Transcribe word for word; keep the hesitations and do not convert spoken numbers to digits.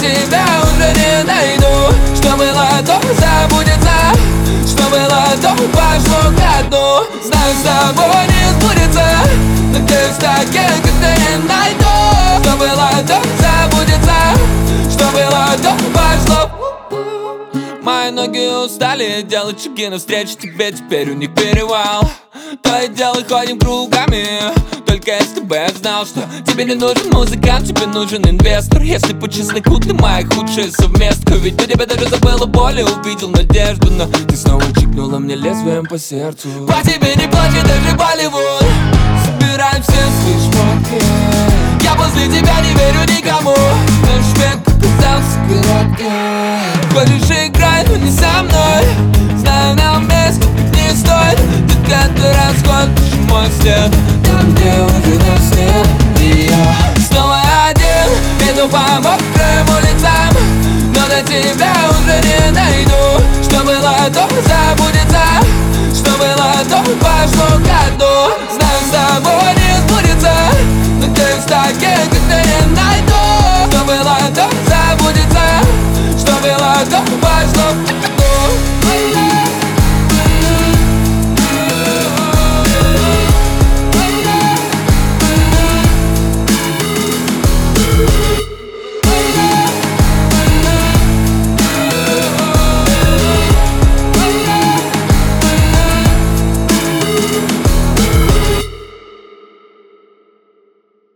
тебя уже не найду. Что было, то забудется, что было, то пошло ко дну. Знаю, с тобой не сбудется, надеюсь, таких, как ты, не найду. Что было, то забудется, что было, то пошло. Мои ноги устали делать шаги навстречу тебе, теперь у них перевал. То и дело ходим кругами, только если бы я знал, что тебе не нужен музыкант, тебе нужен инвестор. Если по чесноку ты моя худшая совместка, ведь у тебя даже забыла боль и увидел надежду. Но ты снова чикнула мне лезвием по сердцу. По тебе не плачет даже Болливуд. Собираем все свои шмотки, я после тебя не верю никому. Наш век оказался коротким. Хочешь играть, но не со мной. Знаю, нам вместе не стоит. Ты каждый раз ходишь в мой след, там, где уже нас нет. И я снова один, иду по мокрым улицам, но до тебя уже не найду. Что было, то забудется, что было, то пошло ко дну. Знаю, с тобой не сбудется, надеюсь, таких, как ты, не найду.